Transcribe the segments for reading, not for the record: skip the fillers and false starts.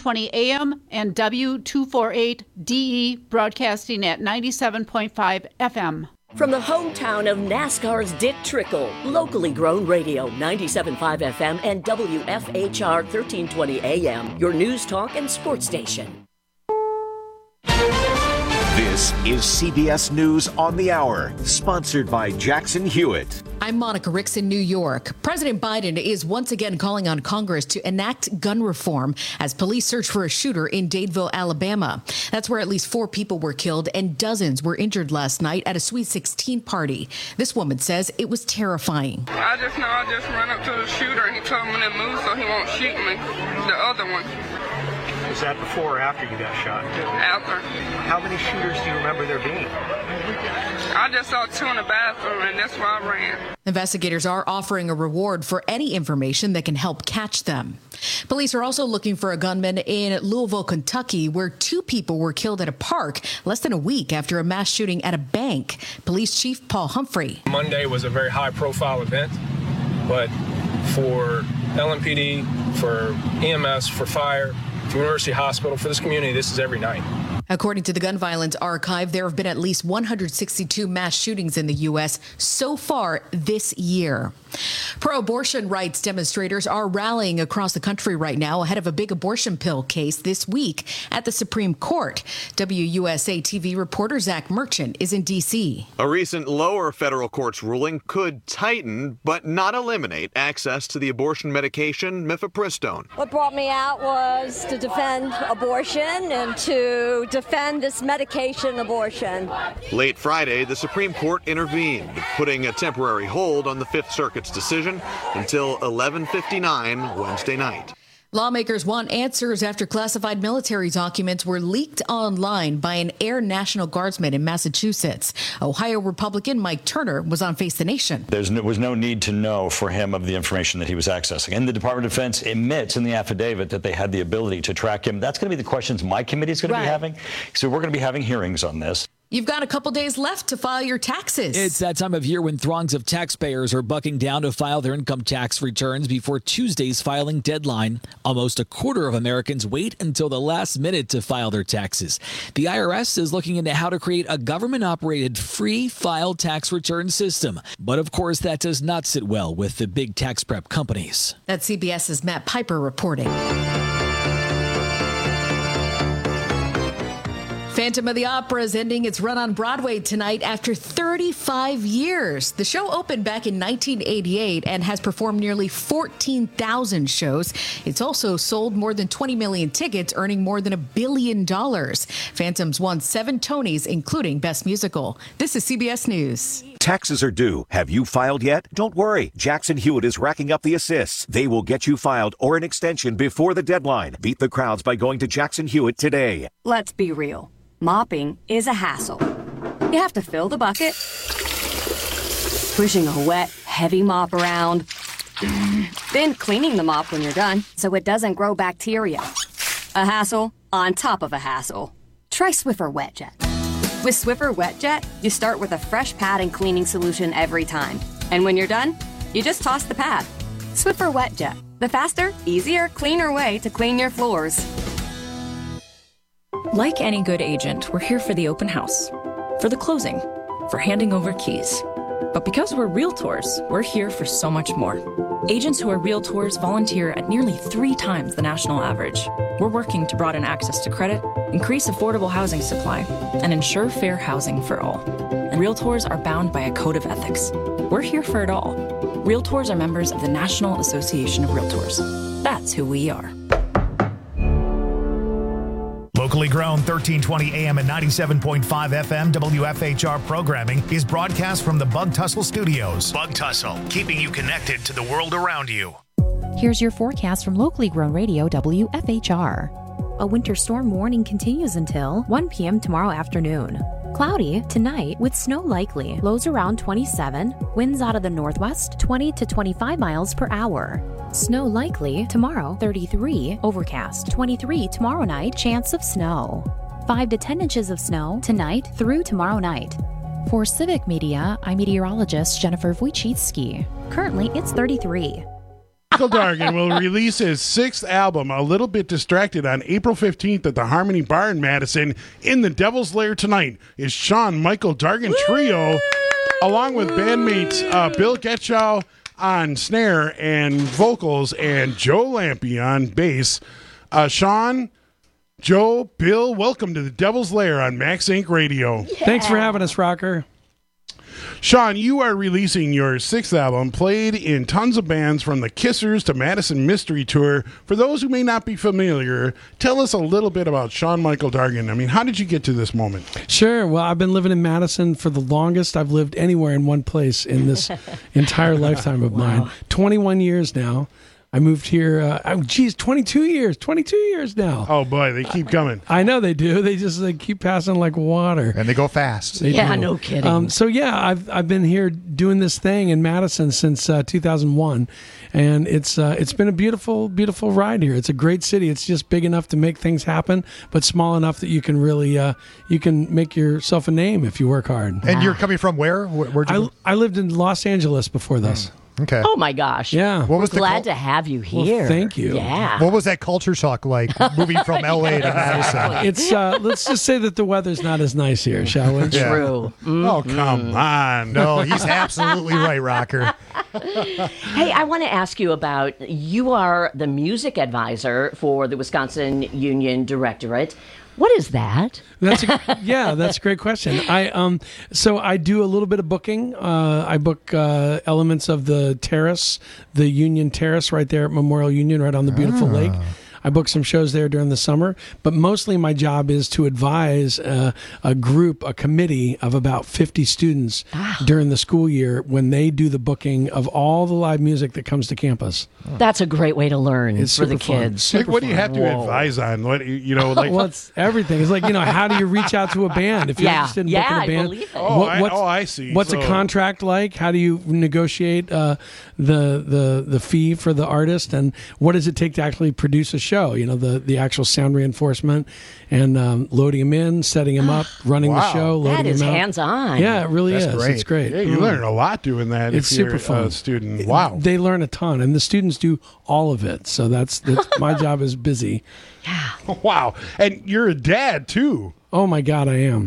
1320 AM and W248DE broadcasting at 97.5 FM. From the hometown of NASCAR's Dick Trickle, locally grown radio, 97.5 FM and WFHR 1320 AM, your news, talk, and sports station. This is CBS News on the Hour, sponsored by Jackson Hewitt. I'm Monica Ricks in New York. President Biden is once again calling on Congress to enact gun reform as police search for a shooter in Dadeville, Alabama. That's where at least 4 people were killed and dozens were injured last night at a Sweet 16 party. This woman says it was terrifying. I just ran up to the shooter and he told me to move so he won't shoot me. The other one. Was that before or after you got shot? After. How many shooters do you remember there being? I just saw 2 in the bathroom, and that's why I ran. Investigators are offering a reward for any information that can help catch them. Police are also looking for a gunman in Louisville, Kentucky, where 2 people were killed at a park less than a week after a mass shooting at a bank. Police Chief Paul Humphrey. Monday was a very high-profile event, but for LMPD, for EMS, for fire, for University Hospital, for this community, this is every night. According to the Gun Violence Archive, there have been at least 162 mass shootings in the U.S. so far this year. Pro-abortion rights demonstrators are rallying across the country right now ahead of a big abortion pill case this week at the Supreme Court. WUSA TV reporter Zach Merchant is in D.C. A recent lower federal court's ruling could tighten but not eliminate access to the abortion medication mifepristone. What brought me out was to defend abortion and to defend this medication abortion. Late Friday, the Supreme Court intervened, putting a temporary hold on the Fifth Circuit's decision until 11:59 Wednesday night. Lawmakers want answers after classified military documents were leaked online by an Air National Guardsman in Massachusetts. Ohio Republican Mike Turner was on Face the Nation. There was no need to know for him of the information that he was accessing. And the Department of Defense admits in the affidavit that they had the ability to track him. That's going to be the questions my committee is going to be having. So we're going to be having hearings on this. You've got a couple days left to file your taxes. It's that time of year when throngs of taxpayers are bucking down to file their income tax returns before Tuesday's filing deadline. Almost a quarter of Americans wait until the last minute to file their taxes. The IRS is looking into how to create a government-operated free file tax return system. But of course, that does not sit well with the big tax prep companies. That's CBS's Matt Piper reporting. Phantom of the Opera is ending its run on Broadway tonight after 35 years. The show opened back in 1988 and has performed nearly 14,000 shows. It's also sold more than 20 million tickets, earning more than $1 billion. Phantoms won 7 Tonys, including Best Musical. This is CBS News. Taxes are due. Have you filed yet? Don't worry. Jackson Hewitt is racking up the assists. They will get you filed or an extension before the deadline. Beat the crowds by going to Jackson Hewitt today. Let's be real. Mopping is a hassle. You have to fill the bucket, pushing a wet, heavy mop around, then cleaning the mop when you're done so it doesn't grow bacteria. A hassle on top of a hassle. Try Swiffer WetJet. With Swiffer WetJet, you start with a fresh pad and cleaning solution every time. And when you're done, you just toss the pad. Swiffer WetJet, the faster, easier, cleaner way to clean your floors. Like any good agent, we're here for the open house, for the closing, for handing over keys. But because we're realtors, we're here for so much more. Agents who are realtors volunteer at nearly 3 times the national average. We're working to broaden access to credit, increase affordable housing supply, and ensure fair housing for all. And realtors are bound by a code of ethics. We're here for it all. Realtors are members of the National Association of Realtors. That's who we are. Locally grown 1320 AM and 97.5 FM WFHR programming is broadcast from the Bug Tussle Studios. Bug Tussle, keeping you connected to the world around you. Here's your forecast from locally grown radio WFHR. A winter storm warning continues until 1 p.m. tomorrow afternoon. Cloudy tonight with snow likely. Lows around 27. Winds out of the northwest 20 to 25 miles per hour. Snow likely tomorrow 33. Overcast 23 tomorrow night. Chance of snow. 5 to 10 inches of snow tonight through tomorrow night. For Civic Media, I'm meteorologist Jennifer Wojcicki. Currently, it's 33. Michael Dargan will release his 6th album, A Little Bit Distracted, on April 15th at the Harmony Bar in Madison. In the Devil's Lair tonight is Sean Michael Dargan Trio, along with bandmates Bill Getchow on snare and vocals and Joe Lampe on bass. Sean, Joe, Bill, welcome to the Devil's Lair on Max Inc. Radio. Yeah. Thanks for having us, Rocker. Sean, you are releasing your 6th album, played in tons of bands from the Kissers to Madison Mystery Tour. For those who may not be familiar, tell us a little bit about Sean Michael Dargan. I mean, how did you get to this moment? Sure. Well, I've been living in Madison for the longest I've lived anywhere in one place in this entire lifetime of mine. 21 years now. I moved here, 22 years now. Oh, boy, they keep coming. I know they do. They keep passing like water. And they go fast. They do. No kidding. So, I've been here doing this thing in Madison since 2001. And it's been a beautiful, beautiful ride here. It's a great city. It's just big enough to make things happen, but small enough that you can really, you can make yourself a name if you work hard. And you're coming from where? Where'd you I lived in Los Angeles before this. Okay. Oh my gosh. Yeah. We're glad to have you here. Well, thank you. Yeah. What was that culture shock like moving from LA to Madison? It's let's just say that the weather's not as nice here, shall we? Yeah. True. Oh, come on. No, he's absolutely right, Rocker. Hey, I want to ask you about, you are the music advisor for the Wisconsin Union Directorate. What is that? That's a great question. So I do a little bit of booking. I book elements of the terrace, the Union Terrace right there at Memorial Union, right on the beautiful lake. I book some shows there during the summer, but mostly my job is to advise a committee of about 50 students during the school year when they do the booking of all the live music that comes to campus. That's a great way to learn for the kids. What do you have to advise on? What well, it's everything. It's like, how do you reach out to a band if you're interested in booking a band? I believe it. I see. What's a contract like? How do you negotiate the fee for the artist, and what does it take to actually produce a show? The actual sound reinforcement and loading them in, setting them up, running the show, loading them out. That is hands-on. Yeah, it really is. Great. It's great. Yeah, you learn a lot doing that. It's if you're super fun. A student. Wow. They learn a ton, and the students do all of it. So that's my job is busy. Yeah. Wow. And you're a dad, too. Oh, my God, I am.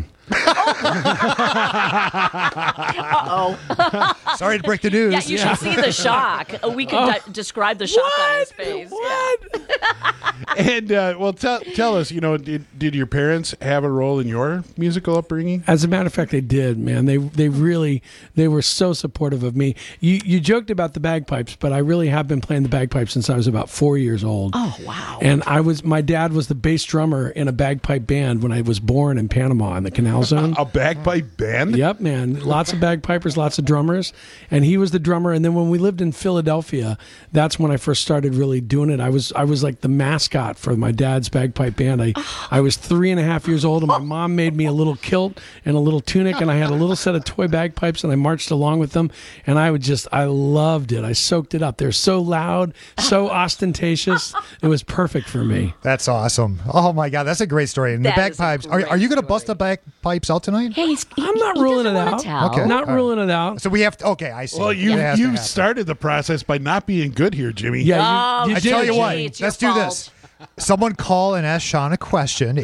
Sorry to break the news. Yeah, you should see the shock. We could describe the shock on his face. What? And tell us, did your parents have a role in your musical upbringing? As a matter of fact, they did, man. They were so supportive of me. You joked about the bagpipes, but I really have been playing the bagpipes since I was about 4 years old. Oh, wow. And my dad was the bass drummer in a bagpipe band when I was born in Panama in the Canal Zone. A bagpipe band? Yep, man. Lots of bagpipers, lots of drummers. And he was the drummer. And then when we lived in Philadelphia, that's when I first started really doing it. I was like the mascot for my dad's bagpipe band. I was 3.5 years old, and my mom made me a little kilt and a little tunic, and I had a little set of toy bagpipes, and I marched along with them. And I loved it. I soaked it up. They're so loud, so ostentatious. It was perfect for me. That's awesome. Oh, my God. That's a great story. And the bagpipes. Are you going to bust the bagpipes out tonight? Hey, I'm not ruling it out. Okay. Not ruling it out. So we have to, okay, I see. Well, you started the process by not being good here, Jimmy. Yeah, I tell you what, let's do this. Someone call and ask Sean a question,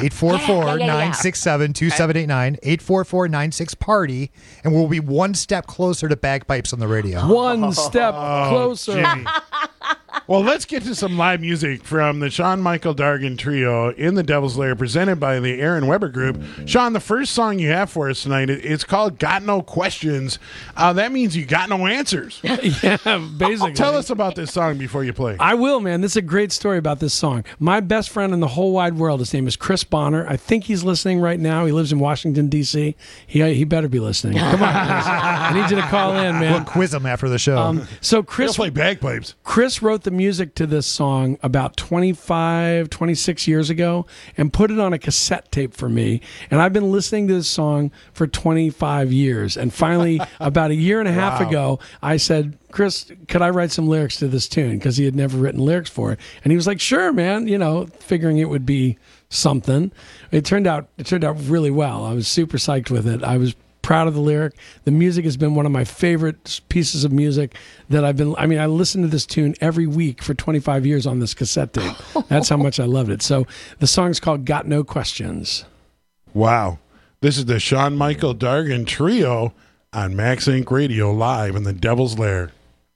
844-967-2789, 844-96-PARTY, and we'll be one step closer to bagpipes on the radio. One step closer. Jimmy. Well, let's get to some live music from the Sean Michael Dargan Trio in the Devil's Lair, presented by the Aaron Weber Group. Sean, the first song you have for us tonight, it's called Got No Questions. That means you got no answers. Yeah, basically. Tell us about this song before you play. I will, man. This is a great story about this song. My best friend in the whole wide world, his name is Chris Bonner. I think he's listening right now. He lives in Washington, D.C. He better be listening. Come on, Chris. I need you to call in, man. We'll quiz him after the show. So Chris play bagpipes. Chris wrote the music to this song about 26 years ago and put it on a cassette tape for me. And I've been listening to this song for 25 years. And finally, about a year and a half ago, I said, Chris, could I write some lyrics to this tune? Because he had never written lyrics for it. And he was like, sure, man, figuring it would be something. It turned out really well. I was super psyched with it. I was proud of the lyric. The music has been one of my favorite pieces of music that I listen to this tune every week for 25 years on this cassette tape. That's how much I loved it. So the song's called Got No Questions. Wow. This is the Shawn Michael Dargan Trio on Max Inc. Radio live in the Devil's Lair.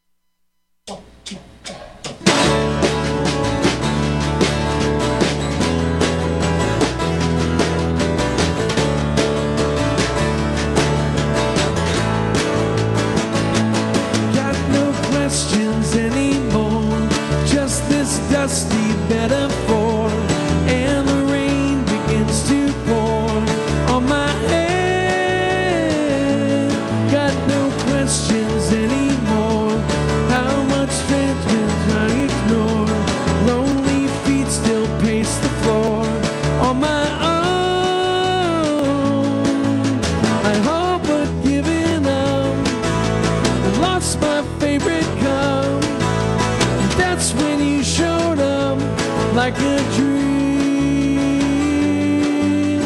Anymore, just this dusty metaphor, and the rain begins to pour on my head. Got no questions anymore. How much strength can I ignore? Lonely feet still pace the floor on my own. I hope but giving up. I lost my favorite cup. That's when you showed up like a dream.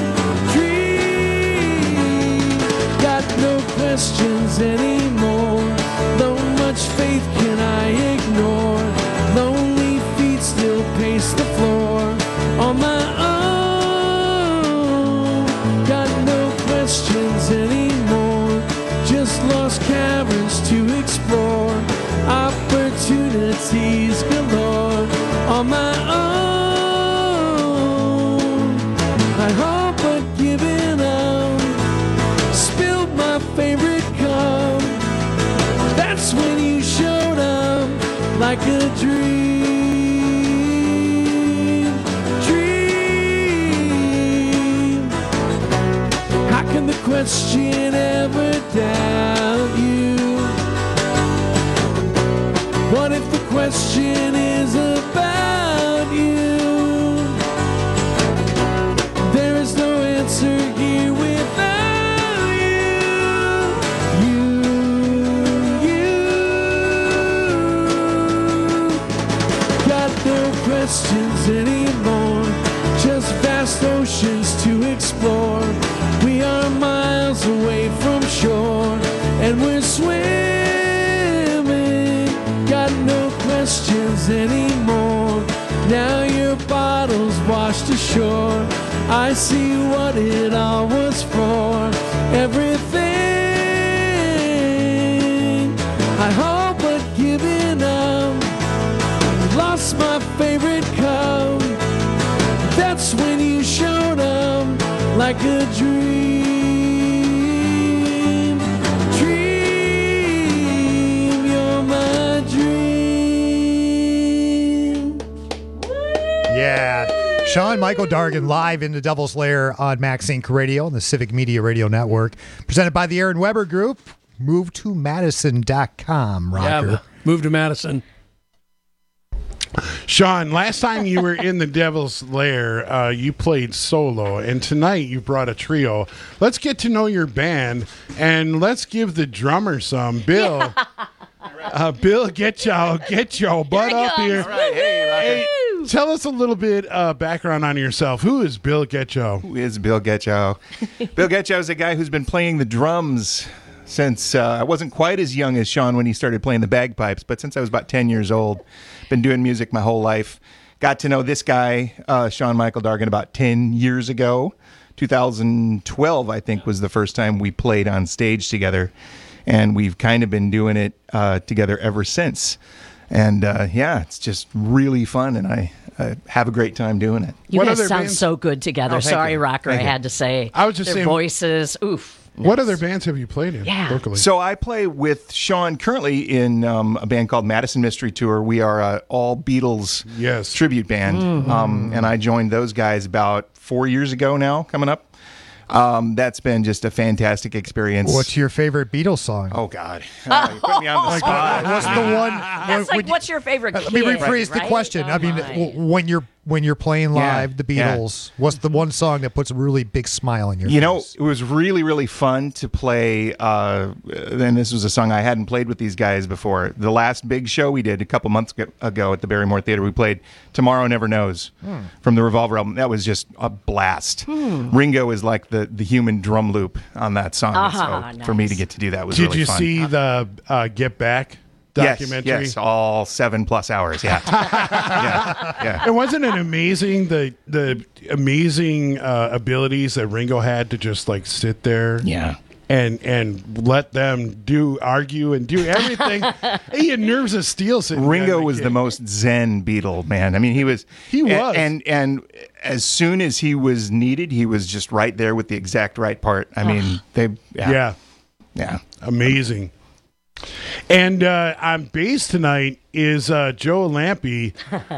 Got no questions anymore. Though much faith can I ignore? Lonely feet still pace the floor on my own. Got no questions anymore. Just lost caverns to explore. Opportunities galore on my own. I hope but giving up. Spilled my favorite cup. That's when you showed up like a dream. How can the question ever doubt you? What if the question is about you? There is no answer here without you. Got no questions anymore. Just vast oceans to explore. We are miles away from shore, and we're swimming. Got no questions anymore. Now your bottle's washed ashore. I see what it all was for. Everything I hope but giving up. Lost my favorite cup. That's when you showed up like a dream. Yeah. Shawn Michael Dargan live in the Devil's Lair on Max Inc. Radio and the Civic Media Radio Network. Presented by the Aaron Weber Group. Move to Madison.com, Rocker. Yeah, move to Madison. Shawn, last time you were in the Devil's Lair, you played solo, and tonight you brought a trio. Let's get to know your band, and let's give the drummer some. Bill, Bill, get your butt up here. All right, hey, tell us a little bit background on yourself. Who is Bill Getcho? Who is Bill Getcho? Bill Getcho is a guy who's been playing the drums since I wasn't quite as young as Shawn when he started playing the bagpipes, but since I was about 10 years old. Been doing music my whole life. Got to know this guy, Shawn Michael Dargan, about 10 years ago. 2012, I think, was the first time we played on stage together. And we've kind of been doing it together ever since. And yeah, it's just really fun, and I have a great time doing it. You guys sound so good together. Oh, Sorry, you. Rocker, I had to say. I was just their saying, voices, oof. What other bands have you played in locally? So I play with Shawn currently in a band called Madison Mystery Tour. We are an all Beatles tribute band. Mm-hmm. And I joined those guys about 4 years ago now, coming up. That's been just a fantastic experience. What's your favorite Beatles song? Oh, God. You put me on the spot. What's the one? That's like, what's your favorite Let me rephrase the question. Right? I mean, when you're when you're playing live, Yeah, the Beatles? What's the one song that puts a really big smile on your face? You know, it was really, really fun to play. And this was a song I hadn't played with these guys before. The last big show we did a couple months ago at the Barrymore Theater, we played Tomorrow Never Knows from the Revolver album. That was just a blast. Ringo is like the human drum loop on that song. So for me to get to do that was really fun. Did you see the Get Back documentary? Yes, all 7+ hours. Yeah. yeah. And wasn't it amazing the amazing abilities that Ringo had to just like sit there? Yeah. And let them argue and do everything. He had nerves of steel. Ringo was the most zen Beatle, man. I mean, he was. And as soon as he was needed, he was just right there with the exact right part. I mean, Yeah. Amazing. And on bass tonight is Joe Lampe.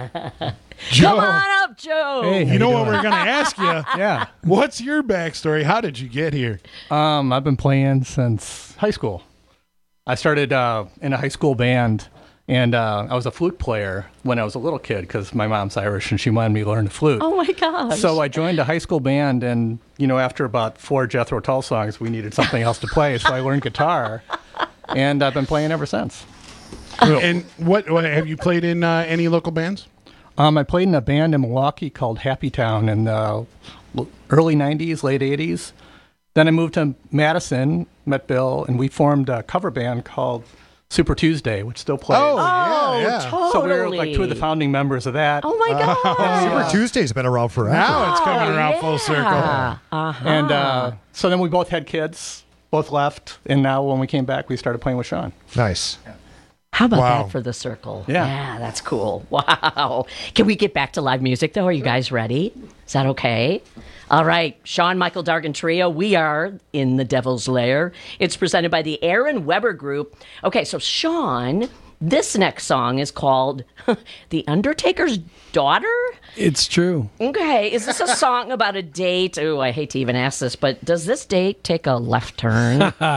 Come on up, Joe. Hey, you know what we're going to ask you? Yeah. What's your backstory? How did you get here? I've been playing since high school. I started in a high school band, and I was a flute player when I was a little kid because my mom's Irish and she wanted me to learn the flute. Oh, my gosh. So I joined a high school band, and, after about 4 Jethro Tull songs, we needed something else to play, so I learned guitar, and I've been playing ever since. And what have you played in any local bands? I played in a band in Milwaukee called Happy Town in the early 90s, late 80s. Then I moved to Madison, met Bill, and we formed a cover band called Super Tuesday, which still plays. Totally. So we were like 2 of the founding members of that. Oh, my God. Super Tuesday's been around forever. Now it's coming around full circle. And so then we both had kids, both left, and now when we came back, we started playing with Sean. Nice. How about that for the circle? Yeah, that's cool. Wow. Can we get back to live music, though? Are you guys ready? Is that okay? All right. Shawn Michael Dargan Trio, we are in the Devil's Lair. It's presented by the Aaron Weber Group. Okay, so Shawn, this next song is called The Undertaker's Daughter? It's true. Okay. Is this a song about a date? Oh, I hate to even ask this, but does this date take a left turn?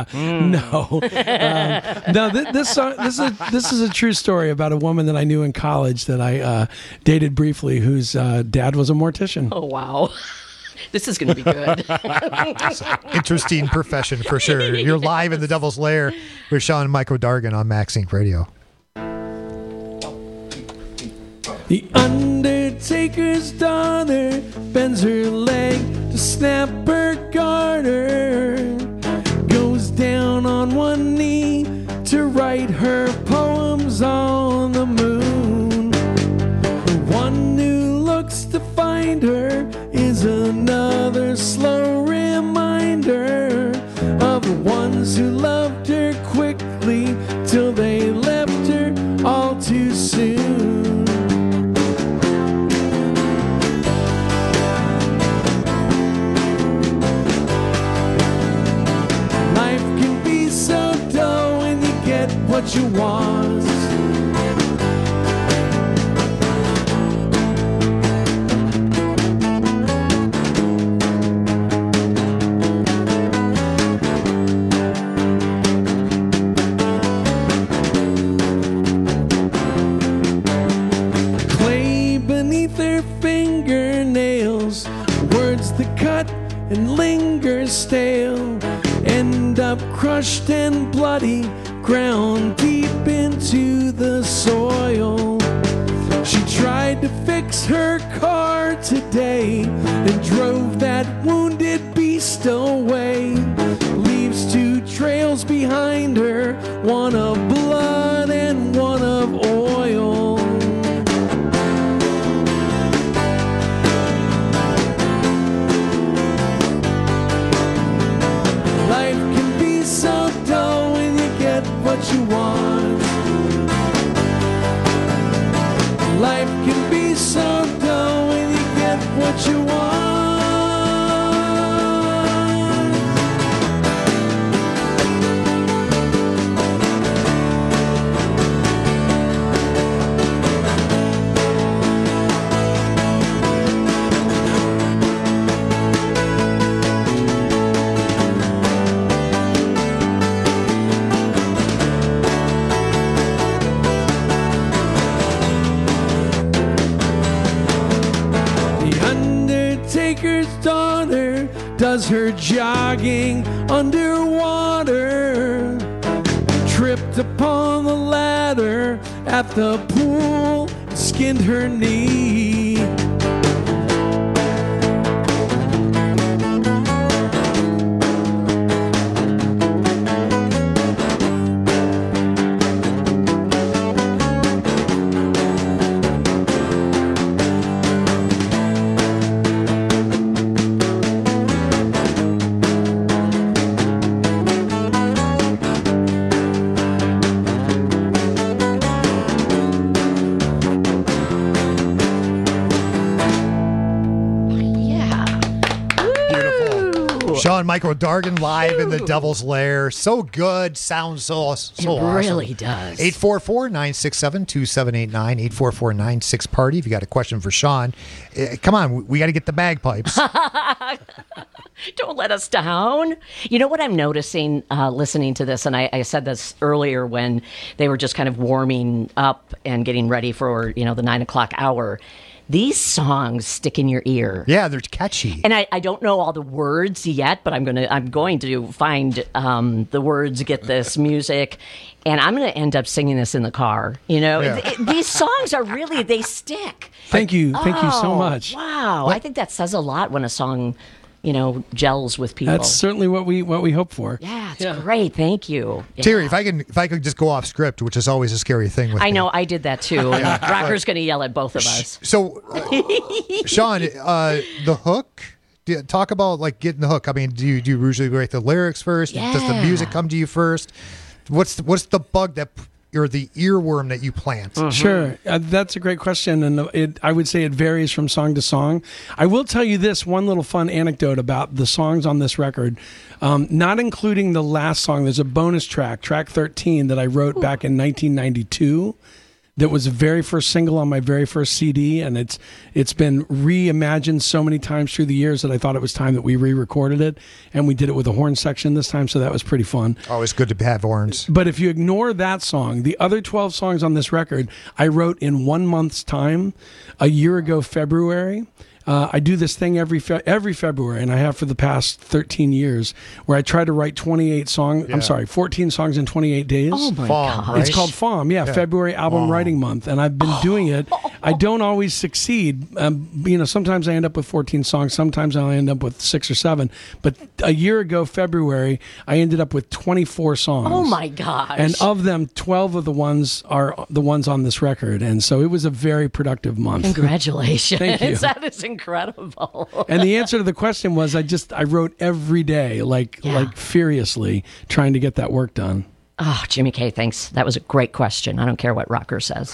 No. This song, this is a true story about a woman that I knew in college that I dated briefly, whose dad was a mortician. Oh, wow. This is going to be good. Interesting profession for sure. You're live in the Devil's Lair with Shawn and Michael Dargan on Max Inc. Radio. The Undertaker's daughter bends her leg to snap her garter, goes down on one knee to write her poems on the moon. The one who looks to find her is another slow reminder of the ones who loved her quickly till they left her all too soon. What you want. Clay beneath her fingernails, words that cut and linger stale, end up crushed and bloody, ground deep into the soil. She tried to fix her car today and drove that wounded beast away. Leaves 2 trails behind her, one of blood and one of oil. Life can be so dull when you get what you want. Life can be so dull when you get what you want. Undertaker's daughter does her jogging underwater. Tripped upon the ladder at the pool, skinned her knee. Sean Michael Dargan live in the Devil's Lair. So good. Sounds so awesome. It really does. 844-967-2789. 844-96-PARTY. If you got a question for Sean, come on. We got to get the bagpipes. Don't let us down. You know what I'm noticing listening to this, and I said this earlier when they were just kind of warming up and getting ready for, the 9 o'clock hour. These songs stick in your ear. Yeah, they're catchy. And I don't know all the words yet, but I'm going to find the words, get this music, and I'm going to end up singing this in the car. These songs are really, they stick. Thank you so much. Wow, I think that says a lot when a song, gels with people. That's certainly what we hope for. Yeah, it's great. Thank you. Yeah. Terry, if I could just go off script, which is always a scary thing with me. I know, I did that too. Rocker's going to yell at both of us. So, Sean, the hook. Talk about getting the hook. I mean, do you usually write the lyrics first? Yeah. Does the music come to you first? What's the bug or the earworm that you plant? Mm-hmm. Sure. That's a great question. And I would say it varies from song to song. I will tell you this one little fun anecdote about the songs on this record, not including the last song. There's a bonus track 13, that I wrote back in 1992. That was the very first single on my very first CD, and it's been reimagined so many times through the years that I thought it was time that we re-recorded it, and we did it with a horn section this time, so that was pretty fun. Always good to have horns. But if you ignore that song, the other 12 songs on this record, I wrote in 1 month's time, a year ago February. I do this thing every February, and I have for the past 13 years, where I try to write 14 songs in 28 days. Oh my God. It's called FALM, February Album Writing Month, and I've been doing it. I don't always succeed. Sometimes I end up with 14 songs, sometimes I end up with 6 or 7. But a year ago, February, I ended up with 24 songs. Oh my gosh. And of them, 12 of the ones are the ones on this record, and so it was a very productive month. Congratulations. Thank you. That is incredible. And the answer to the question was I wrote every day, like furiously, trying to get that work done. Oh, Jimmy K, thanks. That was a great question. I don't care what Rocker says.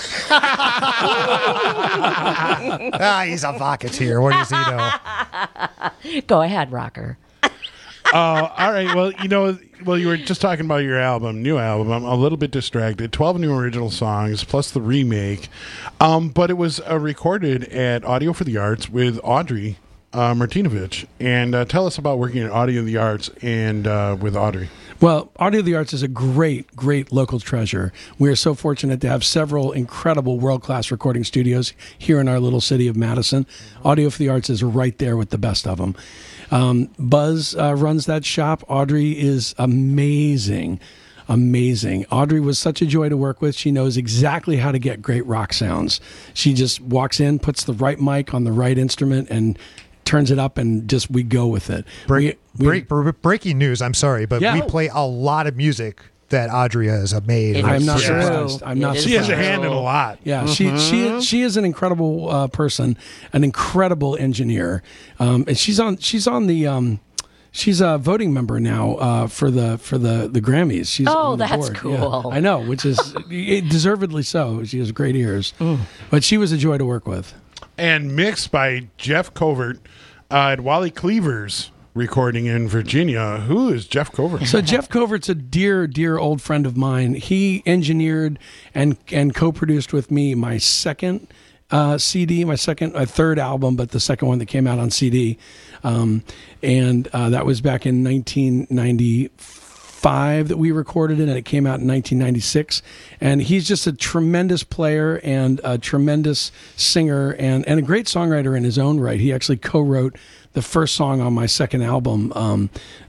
He's a vocateur. What does he know? Go ahead, Rocker. All right. Well, you were just talking about your new album. I'm a little bit distracted. 12 new original songs plus the remake. But it was recorded at Audio for the Arts with Audrey Martinovich. And tell us about working at Audio of the Arts and with Audrey. Well, Audio of the Arts is a great, great local treasure. We are so fortunate to have several incredible world-class recording studios here in our little city of Madison. Audio for the Arts is right there with the best of them. Buzz runs that shop. Audrey is amazing. Audrey was such a joy to work with. She knows exactly how to get great rock sounds. She just walks in, puts the right mic on the right instrument, and turns it up, and we go with it. Breaking news, I'm sorry, but we play a lot of music that Audrey has made. I'm not surprised. She has a hand in a lot. Yeah, she is an incredible person, an incredible engineer, and she's a voting member now for the Grammys. She's on the that's board. cool. Yeah, I know, which is deservedly so. She has great ears, but she was a joy to work with. And mixed by Jeff Covert at Wally Cleaver's recording in Virginia. Who is Jeff Covert? So Jeff Covert's a dear, dear old friend of mine. He engineered and co-produced with me my second CD, my third album, but the second one that came out on CD. And that was back in 1994. 1995 that we recorded it, and it came out in 1996. And he's just a tremendous player and a tremendous singer and a great songwriter in his own right. He actually co-wrote the first song on my second album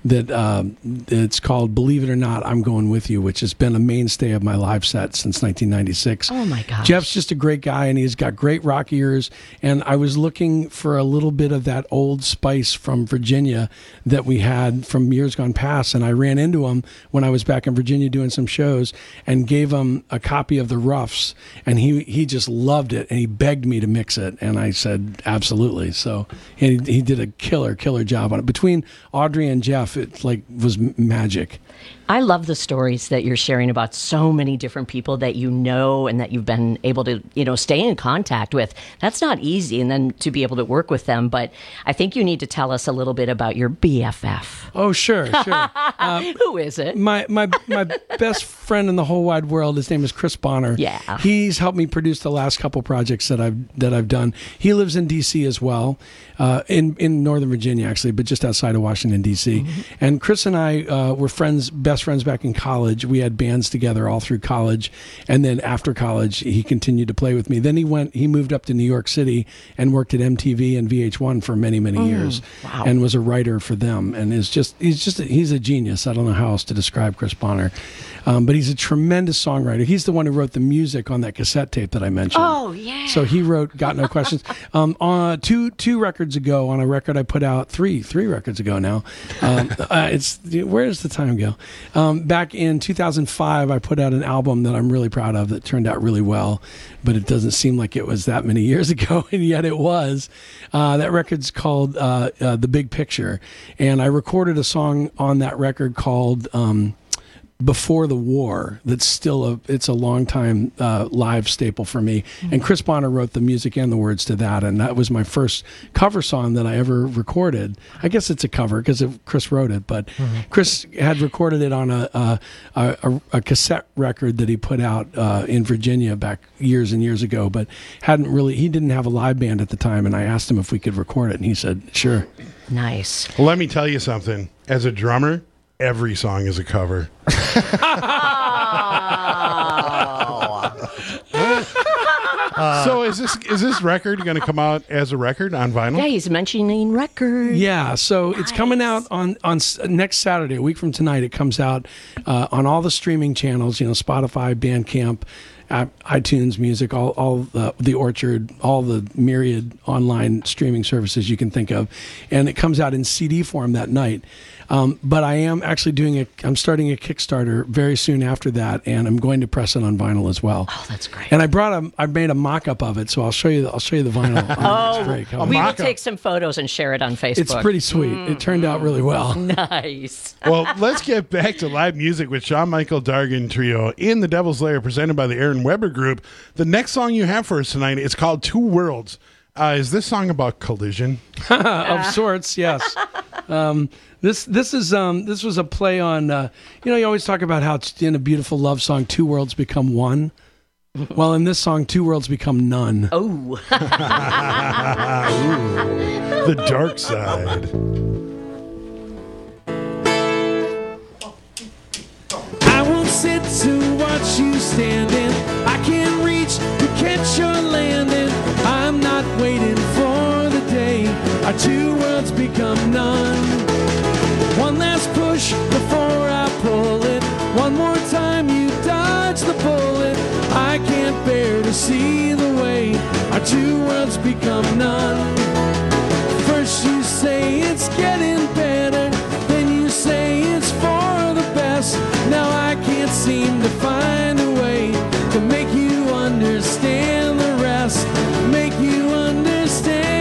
it's called Believe It or Not, I'm Going With You, which has been a mainstay of my live set since 1996. Oh, my gosh. Jeff's just a great guy, and he's got great rock ears, and I was looking for a little bit of that old spice from Virginia that we had from years gone past, and I ran into him when I was back in Virginia doing some shows and gave him a copy of the Roughs, and he just loved it, and he begged me to mix it, and I said, absolutely. So he did a killer job on it. Between Audrey and Jeff, it was magic. I love the stories that you're sharing about so many different people that you know and that you've been able to, stay in contact with. That's not easy, and then to be able to work with them. But I think you need to tell us a little bit about your BFF. Oh, sure. Who is it? My best friend in the whole wide world. His name is Chris Bonner. Yeah. He's helped me produce the last couple projects that I've done. He lives in D.C. as well, in Northern Virginia actually, but just outside of Washington D.C. Mm-hmm. And Chris and I were best friends back in college. We had bands together all through college, and then after college, he continued to play with me. Then he moved up to New York City and worked at MTV and VH1 for many years, wow. and was a writer for them. And he's a genius. I don't know how else to describe Chris Bonner, but he's a tremendous songwriter. He's the one who wrote the music on that cassette tape that I mentioned. Oh yeah. So he wrote "Got No Questions." Two records ago, on a record I put out three records ago now. Where does the time go? Back in 2005, I put out an album that I'm really proud of that turned out really well, but it doesn't seem like it was that many years ago, and yet it was. That record's called The Big Picture, and I recorded a song on that record called Before the War that's still it's a long time live staple for me. Mm-hmm. And Chris Bonner wrote the music and the words to that, and that was my first cover song that I ever recorded. I guess it's a cover because Chris wrote it, but Chris had recorded it on a cassette record that he put out in Virginia back years and years ago, but he didn't have a live band at the time, and I asked him if we could record it, and he said, sure. Nice. Well, let me tell you something. As a drummer, every song is a cover. So is this record going to come out as a record on vinyl? Yeah, he's mentioning record. Yeah, so It's coming out on next Saturday, a week from tonight. It comes out on all the streaming channels, Spotify, Bandcamp, iTunes Music, all the Orchard, all the myriad online streaming services you can think of, and it comes out in CD form that night. But I am actually I'm starting a Kickstarter very soon after that, and I'm going to press it on vinyl as well. Oh, that's great. And I made a mock-up of it, so I'll show you the vinyl. Oh, great. We will take some photos and share it on Facebook. It's pretty sweet. It turned out really well. Nice. Well, let's get back to live music with Sean Michael Dargan Trio in the Devil's Lair, presented by the Aaron Weber Group. The next song you have for us tonight is called Two Worlds. Is this song about collision? Of sorts, yes. This was a play on, you always talk about how in a beautiful love song, two worlds become one. Well, in this song, two worlds become none. Oh. Ooh, the dark side. I won't sit to watch you standing. I can't reach to catch your landing. I'm not waiting for the day our two worlds become none. One last push before I pull it. One more time you dodge the bullet. I can't bear to see the way our two worlds become none. First you say it's getting better, then you say it's for the best. Now I can't seem to find a way to make you understand the rest. Make you understand.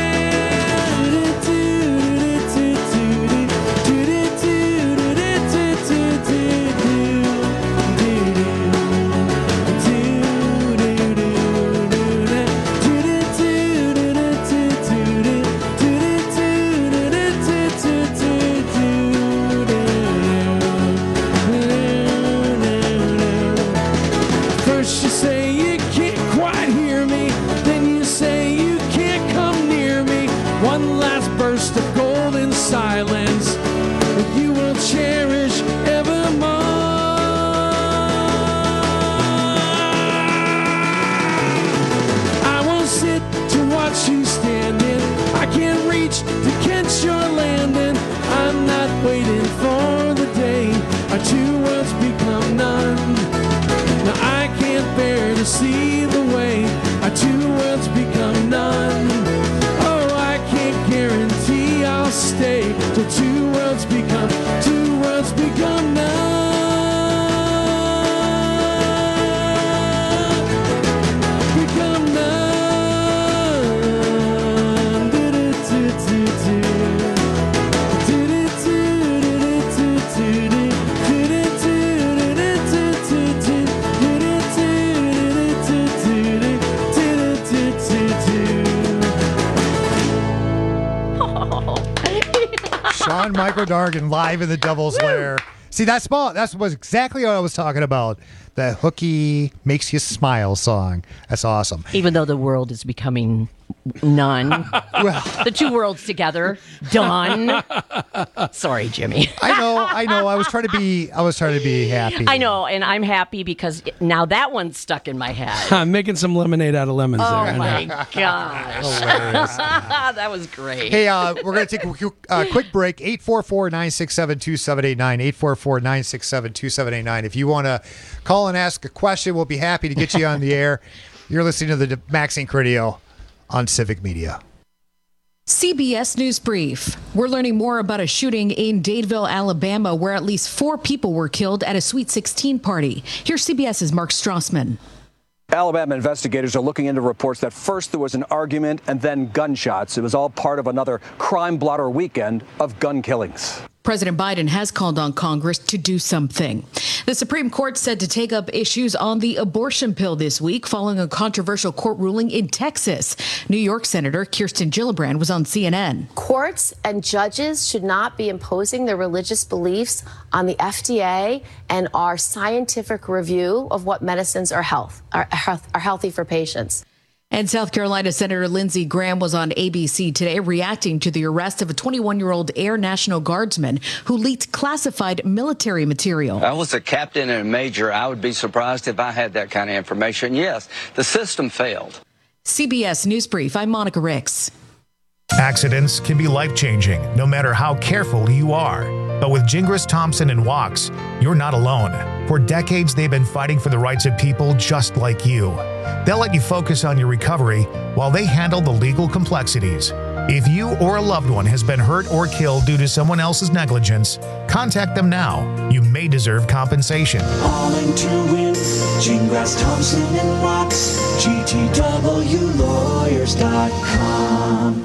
First you say you can't quite hear me, then you say you can't come near me. One last burst of golden silence that you will cherish ever to catch your landing. I'm not waiting for the day our two worlds become none. Now I can't bear to see the way our two worlds become none. Oh, I can't guarantee I'll stay till two worlds become none. Become none. Shawn Michael Dargan live in the Devil's Lair. See, that was exactly what I was talking about. The hooky, makes you smile song. That's awesome. Even though the world is becoming none. Well, the two worlds together, done. Sorry, Jimmy. I know. I was trying to be happy. I know, and I'm happy because now that one's stuck in my head. I'm making some lemonade out of lemons there. Oh my gosh. That was great. Hey, we're going to take a quick break. 844-967-2789. 844-967-2789. If you want to call and ask a question, we'll be happy to get you on the air. You're listening to the Max Inc. Radio on Civic Media. CBS News Brief. We're learning more about a shooting in Dadeville, Alabama, where at least 4 people were killed at a Sweet 16 party. Here's CBS's Mark Strassman. Alabama investigators are looking into reports that first there was an argument and then gunshots. It was all part of another crime blotter weekend of gun killings. President Biden has called on Congress to do something. The Supreme Court said to take up issues on the abortion pill this week following a controversial court ruling in Texas. New York Senator Kirsten Gillibrand was on CNN. Courts and judges should not be imposing their religious beliefs on the FDA and our scientific review of what medicines are healthy for patients. And South Carolina Senator Lindsey Graham was on ABC today reacting to the arrest of a 21-year-old Air National Guardsman who leaked classified military material. I was a captain and a major. I would be surprised if I had that kind of information. Yes, the system failed. CBS News Brief, I'm Monica Ricks. Accidents can be life-changing, no matter how careful you are. But with Gingras, Thompson, and Wachs, you're not alone. For decades, they've been fighting for the rights of people just like you. They'll let you focus on your recovery while they handle the legal complexities. If you or a loved one has been hurt or killed due to someone else's negligence, contact them now. You may deserve compensation. Calling to win, Gingras, Thompson, and Wachs, GTWLawyers.com.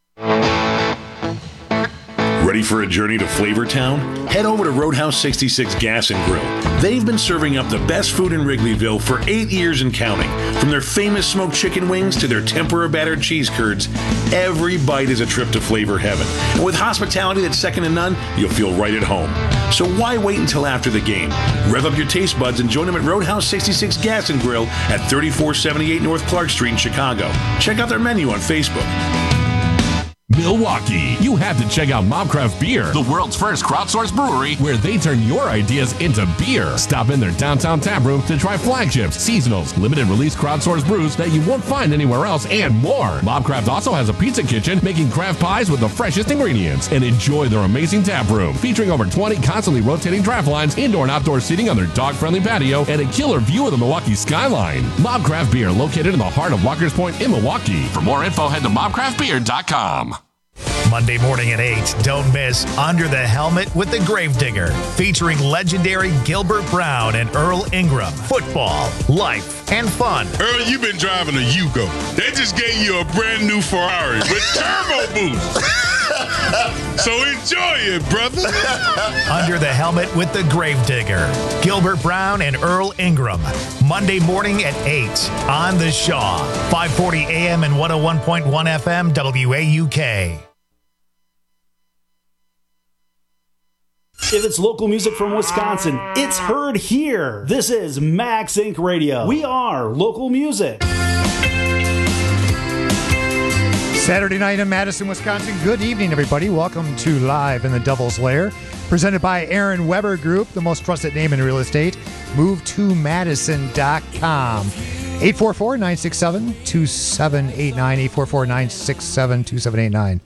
Ready for a journey to Flavortown? Head over to Roadhouse 66 Gas and Grill. They've been serving up the best food in Wrigleyville for 8 years and counting. From their famous smoked chicken wings to their tempura battered cheese curds, every bite is a trip to flavor heaven. And with hospitality that's second to none, you'll feel right at home. So why wait until after the game? Rev up your taste buds and join them at Roadhouse 66 Gas and Grill at 3478 North Clark Street in Chicago. Check out their menu on Facebook. Milwaukee, you have to check out Mobcraft Beer, the world's first crowdsourced brewery where they turn your ideas into beer. Stop in their downtown tap room to try flagships, seasonals, limited release crowdsourced brews that you won't find anywhere else, and more. Mobcraft also has a pizza kitchen making craft pies with the freshest ingredients. And enjoy their amazing tap room featuring over 20 constantly rotating draft lines, indoor and outdoor seating on their dog-friendly patio, and a killer view of the Milwaukee skyline. Mobcraft Beer, located in the heart of Walker's Point in Milwaukee. For more info, head to mobcraftbeer.com. Monday morning at 8, don't miss Under the Helmet with the Gravedigger, featuring legendary Gilbert Brown and Earl Ingram. Football, life, and fun. Earl, you've been driving a Yugo. They just gave you a brand new Ferrari with turbo boost. So enjoy it, brother. Under the Helmet with the Gravedigger, Gilbert Brown and Earl Ingram. Monday morning at 8 on The Shaw, 540 AM and 101.1 FM WAUK. If it's local music from Wisconsin, it's heard here. This is Max Inc. Radio. We are local music. Saturday night in Madison, Wisconsin. Good evening, everybody. Welcome to Live in the Devil's Lair, presented by Aaron Weber Group, the most trusted name in real estate. MoveToMadison.com. 844-967-2789. 844-967-2789.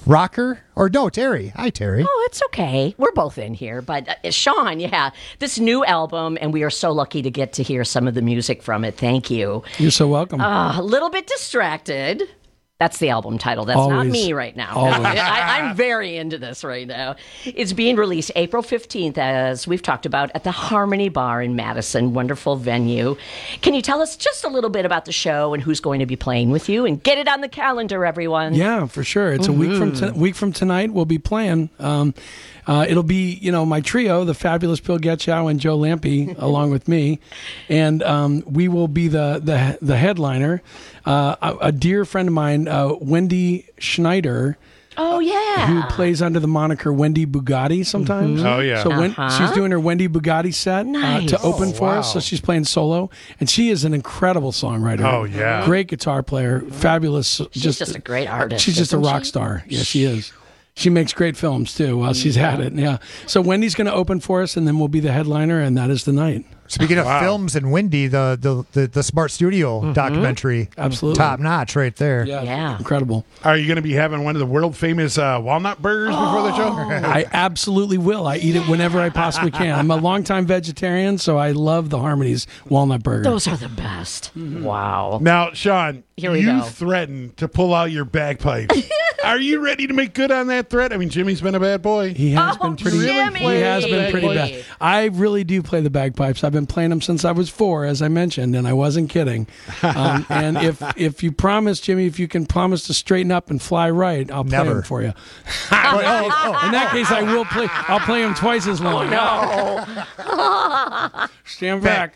Rocker? Or no, Terry. Hi, Terry. Oh, it's okay. We're both in here. But Sean, yeah, this new album, and we are so lucky to get to hear some of the music from it. Thank you. You're so welcome. A little bit distracted. That's the album title. That's not me right now. I'm very into this right now. It's being released April 15th, as we've talked about, at the Harmony Bar in Madison. Wonderful venue. Can you tell us just a little bit about the show and who's going to be playing with you? And get it on the calendar, everyone. Yeah, for sure. It's a week from tonight. We'll be playing. It'll be, my trio, the fabulous Bill Getchow and Joe Lampe, along with me, and we will be the headliner. A dear friend of mine, Wendy Schneider. Oh, yeah. Who plays under the moniker Wendy Bugatti sometimes. Oh, yeah. So she's doing her Wendy Bugatti set to open for us. So she's playing solo. And she is an incredible songwriter. Oh, yeah. Great guitar player. Fabulous. She's just a great artist. She's just a rock star. Yeah, she is. She makes great films, too, while she's at it. Yeah. So Wendy's going to open for us, and then we'll be the headliner, and that is the night. Speaking of films and Wendy, the Smart Studio documentary, absolutely top notch right there. Yeah. Incredible. Are you going to be having one of the world famous walnut burgers before the show? I absolutely will. I eat it whenever I possibly can. I'm a longtime vegetarian, so I love the Harmony's walnut burger. Those are the best. Wow. Now, Sean, Here you we go. threatened to pull out your bagpipes. Are you ready to make good on that threat? I mean, Jimmy's been a bad boy. He has been pretty. Jimmy! He has been pretty bad. I really do play the bagpipes. I've been playing them since I was 4, as I mentioned, and I wasn't kidding. And if you promise, Jimmy, if you can promise to straighten up and fly right, I'll play them for you. In that case, I will play. I'll play them twice as long. Oh, no. Stand back.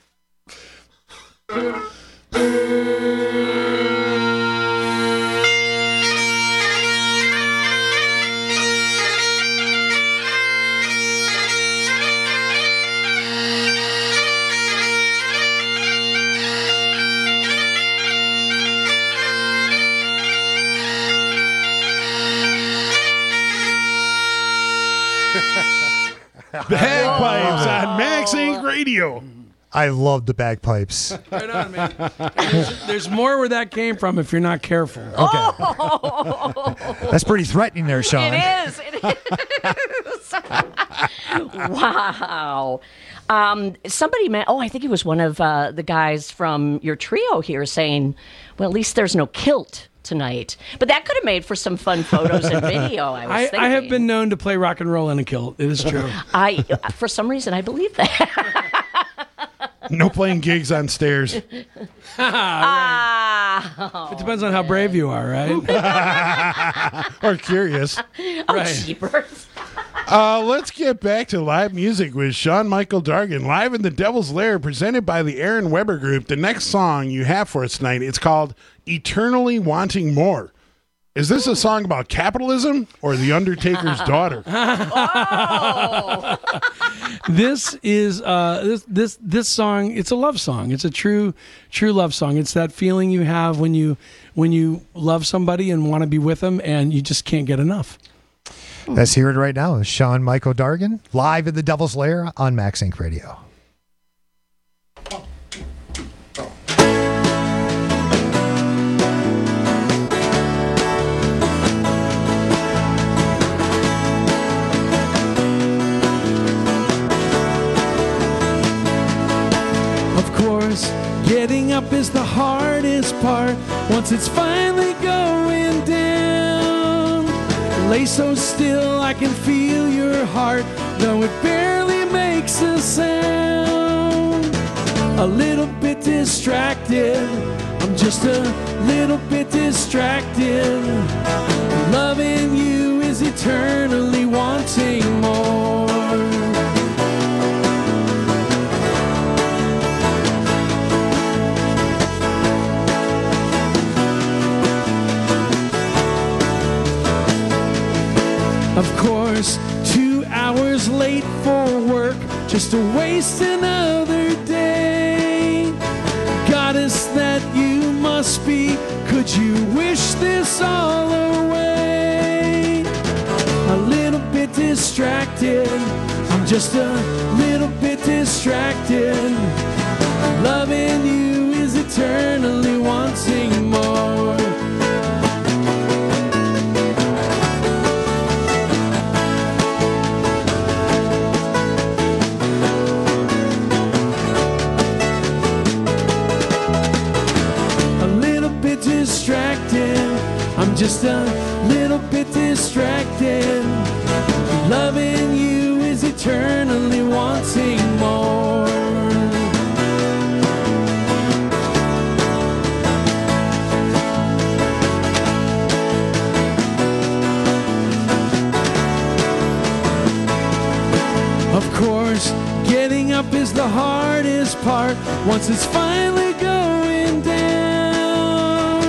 Bagpipes on Max Inc. Radio. I love the bagpipes. Right on, man. There's more where that came from if you're not careful. Okay. Oh. That's pretty threatening there, Sean. It is. Wow. Somebody I think it was one of the guys from your trio here saying, well, at least there's no kilt tonight. But that could have made for some fun photos and video, I was thinking. I have been known to play rock and roll in a kilt. It is true. For some reason, I believe that. No playing gigs on stairs. It depends on how brave you are, right? Or curious. Jeepers. Let's get back to live music with Sean Michael Dargan, live in the Devil's Lair, presented by the Aaron Weber Group. The next song you have for us tonight, it's called Eternally Wanting More. Is this a song about capitalism or The Undertaker's daughter? This is this song. It's a love song. It's a true love song. It's that feeling you have when you love somebody and want to be with them, and you just can't get enough. Let's hear it right now. Sean Michael Dargan, live in the Devil's Lair on Max Inc. Radio. Getting up is the hardest part once it's finally going down. Lay so still I can feel your heart, though it barely makes a sound. A little bit distracted, I'm just a little bit distracted. Loving you is eternally wanting more. Of course, 2 hours late for work, just to waste another day. Goddess that you must be, could you wish this all away? A little bit distracted, I'm just a little bit distracted. Loving you is eternally wanting more. addicted. Loving you is eternally wanting more. Of course, getting up is the hardest part once it's finally going down.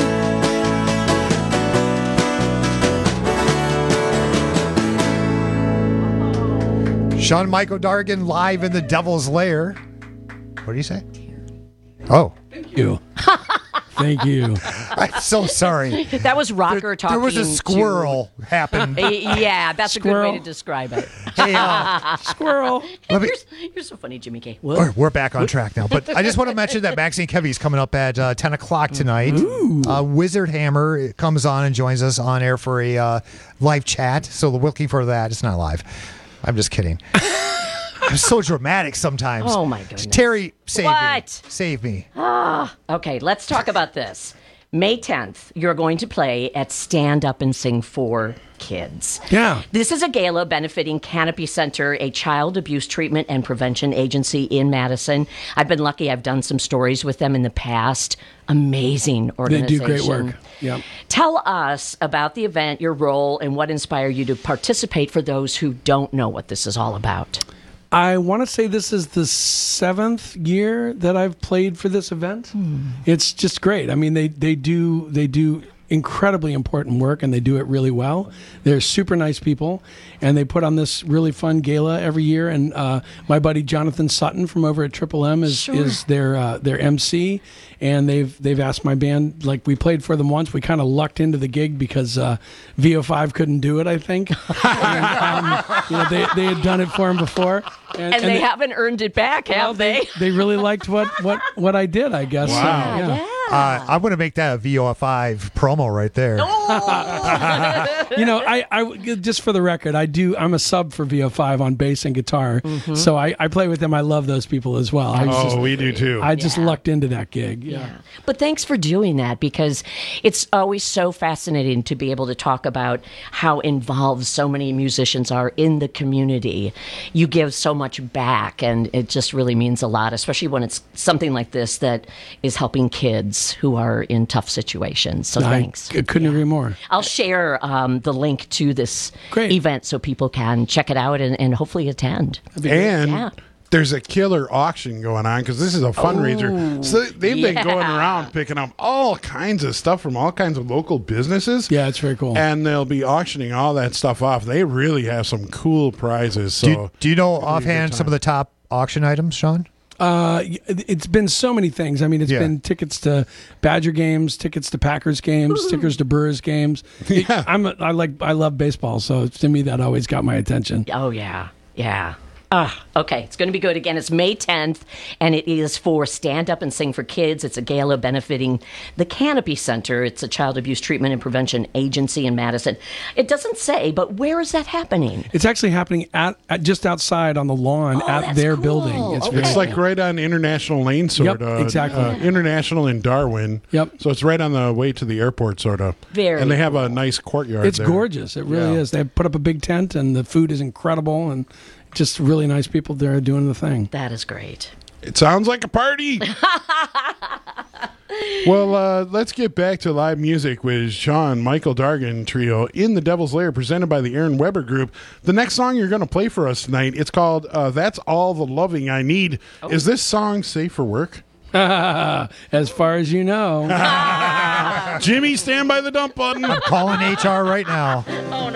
Shawn Michael Dargan live in the Devil's Lair. What do you say? Oh. Thank you. Thank you. I'm so sorry. That was Rocker talking. There was a squirrel happened. Yeah, that's a good way to describe it. Hey, squirrel. Let me- You're so funny, Jimmy K. We're back on track now. But I just want to mention that Maxine Kevy's coming up at 10 o'clock tonight. Wizard Hammer comes on and joins us on air for a live chat. So we're looking for that. It's not live. I'm just kidding. I'm so dramatic sometimes. Oh, my goodness. Terry, save What? me. Save me. Okay, let's talk about this. May 10th, you're going to play at Stand Up and Sing for Kids. Yeah. This is a gala benefiting Canopy Center, a child abuse treatment and prevention agency in Madison. I've been lucky. I've done some stories with them in the past. Amazing They organization. do great work. Yep. Tell us about the event, your role, and what inspired you to participate for those who don't know what this is all about. I want to say this is the 7th year that I've played for this event. It's just great. I mean, they do incredibly important work, and they do it really well. They're super nice people, and they put on this really fun gala every year. And my buddy Jonathan Sutton from over at Triple M is their MC, and they've asked my band. Like, we played for them once. We kind of lucked into the gig because VO5 couldn't do it, I think. And, they had done it for him before, And they haven't earned it back, have they? They really liked what I did, I guess. Wow. So, yeah. I'm going to make that a VO5 promo right there. I just for the record, I'm a sub for VO5 on bass and guitar. So I play with them. I love those people as well. We do too. I just lucked into that gig. Yeah. But thanks for doing that, because it's always so fascinating to be able to talk about how involved so many musicians are in the community. You give so much back, and it just really means a lot, especially when it's something like this that is helping kids who are in tough situations. So thanks. I couldn't agree more. I'll share the link to this event so people can check it out and hopefully attend. And there's a killer auction going on because this is a fundraiser. So they've been going around picking up all kinds of stuff from all kinds of local businesses. Yeah, it's very cool. And they'll be auctioning all that stuff off. They really have some cool prizes. So Do you know offhand some of the top auction items, Sean? It's been so many things. I mean, it's been tickets to Badger games, tickets to Packers games, tickets to Brewers games. I love baseball, so to me that always got my attention. Oh yeah. Okay, it's going to be good again. It's May 10th, and it is for Stand Up and Sing for Kids. It's a gala benefiting the Canopy Center. It's a child abuse treatment and prevention agency in Madison. It doesn't say, but where is that happening? It's actually happening at just outside on the lawn at their building. It's like right on International Lane, sort of. Exactly. International in Darwin. Yep. So it's right on the way to the airport, sort of. And they have a nice courtyard. It's there. gorgeous. It really is. They put up a big tent, and the food is incredible, and just really nice people there doing the thing. That is great. It sounds like a party. Well, let's get back to live music with Shawn Michael Dargan Trio in the Devil's Lair, presented by the Aaron Weber Group. The next song you're going to play for us tonight, it's called That's All the Loving I Need. Is this song safe for work? As far as you know. Jimmy, stand by the dump button. I'm calling HR right now. Oh,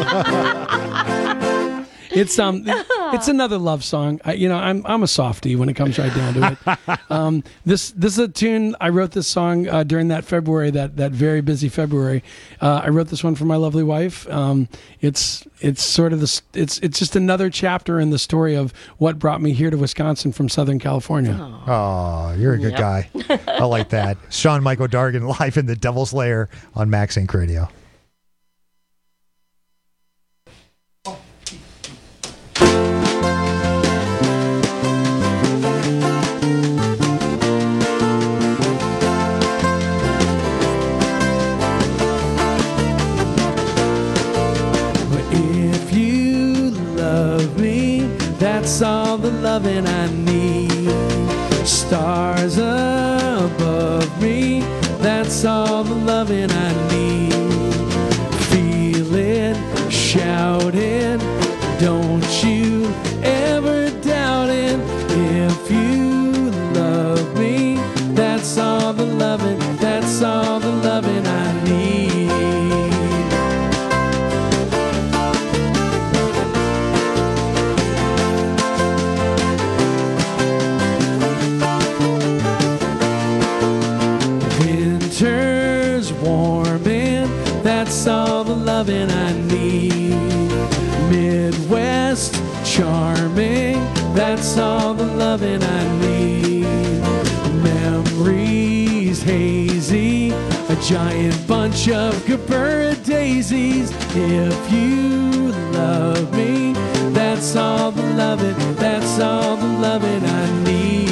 no. It's another love song. I'm a softie when it comes right down to it. This is a tune. I wrote this song during that February, that very busy February. I wrote this one for my lovely wife. It's sort of it's just another chapter in the story of what brought me here to Wisconsin from Southern California. Oh, you're a good guy. I like that. Shawn Michael Dargan live in the Devil's Lair on Max Inc. Radio. that's all the loving I need. Stars above me, that's all the loving I need. Feel it, shout it, don't you ever doubt it. If you love me, that's all the loving, that's all the loving I need. Winter's warming, that's all the loving I need. Midwest charming, that's all the loving I need. Memories hazy, a giant bunch of Capura daisies. If you love me, that's all the loving, that's all the loving I need.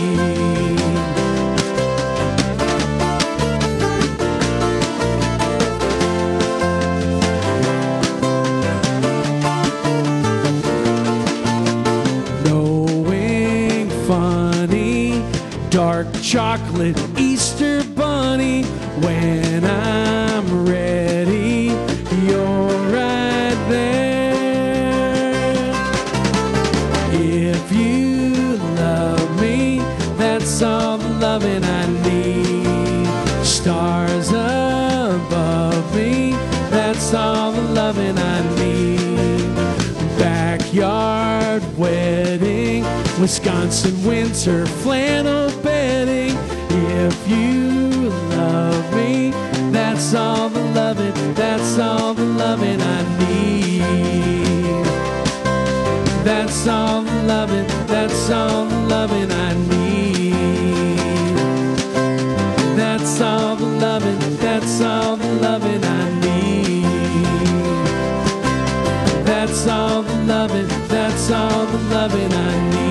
Dark chocolate Easter bunny, when I'm ready, you're right there. If you love me, that's all the loving I need. Stars above me, that's all the loving I need. Backyard wedding, Wisconsin winter flannel bedding. If you love me, that's all the loving, that's all the loving I need. That's all the loving, that's all the loving I need. That's all the loving, that's all the loving I need. That's all the loving, that's all the loving I need.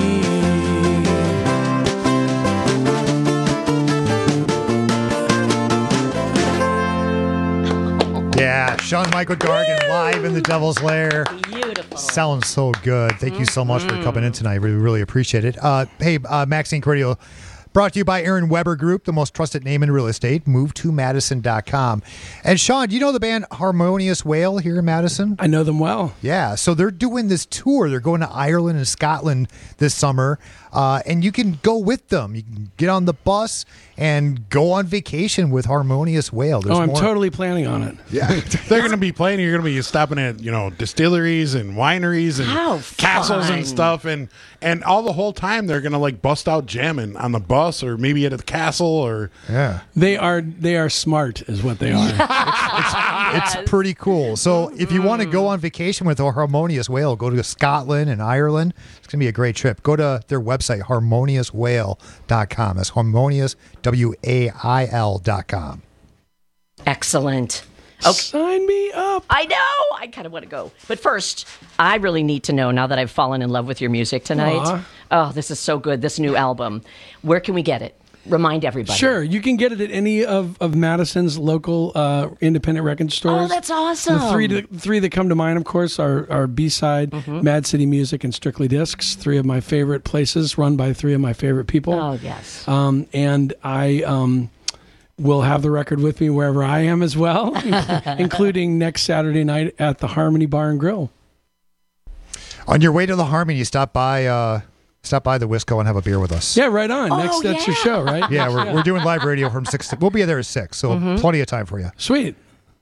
Yeah, Sean Michael Dargan live in the Devil's Lair. Beautiful. Sounds so good. Thank you so much for coming in tonight. We really appreciate it. Hey, Max Inc. Radio brought to you by Aaron Weber Group, the most trusted name in real estate. MoveToMadison.com. And Sean, do you know the band Harmonious Whale here in Madison? I know them well. Yeah, so they're doing this tour. They're going to Ireland and Scotland this summer, and you can go with them. You can get on the bus and go on vacation with Harmonious Whale. There's I'm totally planning on it. Yeah. They're going to be playing. You're going to be stopping at, distilleries and wineries and castles and stuff. And all the whole time they're going to like bust out jamming on the bus or maybe at the castle or. Yeah. They are smart is what they are. It's pretty cool. So if you want to go on vacation with a Harmonious Whale, go to Scotland and Ireland. It's going to be a great trip. Go to their website, harmoniouswhale.com. That's harmonious, WAIL.com. Excellent. Okay. Sign me up. I know. I kind of want to go. But first, I really need to know, now that I've fallen in love with your music tonight. Aww. Oh, this is so good. This new album. Where can we get it? Remind everybody. Sure. You can get it at any of Madison's local independent record stores. Oh, that's awesome. The three that come to mind, of course, are B-Side, Mad City Music, and Strictly Discs. Three of my favorite places run by three of my favorite people. Oh, yes. And I will have the record with me wherever I am as well, including next Saturday night at the Harmony Bar and Grill. On your way to the Harmony, stop by the Wisco and have a beer with us. Yeah, right on. That's your show, right? Yeah, we're doing live radio from 6 to, we'll be there at 6, so plenty of time for you. Sweet.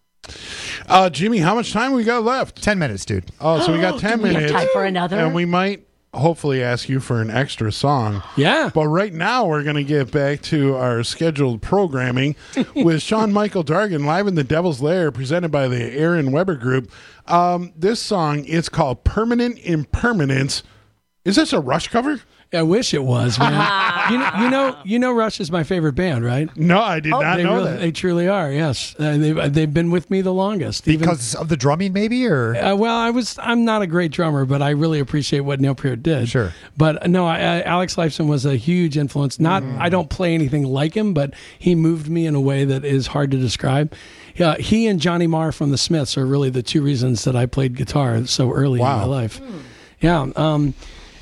Jimmy, how much time we got left? 10 minutes, dude. Oh, so we got 10 minutes. We have time for another? And we might hopefully ask you for an extra song. Yeah. But right now we're going to get back to our scheduled programming with Sean Michael Dargan live in the Devil's Lair, presented by the Aaron Weber Group. This song, it's called Permanent Impermanence. Is this a Rush cover? I wish it was, man. you know Rush is my favorite band, right? No, I did not know that. They truly are, yes. They've been with me the longest. Because of the drumming, maybe? Or I'm not a great drummer, but I really appreciate what Neil Peart did. Sure. But no, Alex Lifeson was a huge influence. I don't play anything like him, but he moved me in a way that is hard to describe. He and Johnny Marr from the Smiths are really the two reasons that I played guitar so early in my life. Yeah.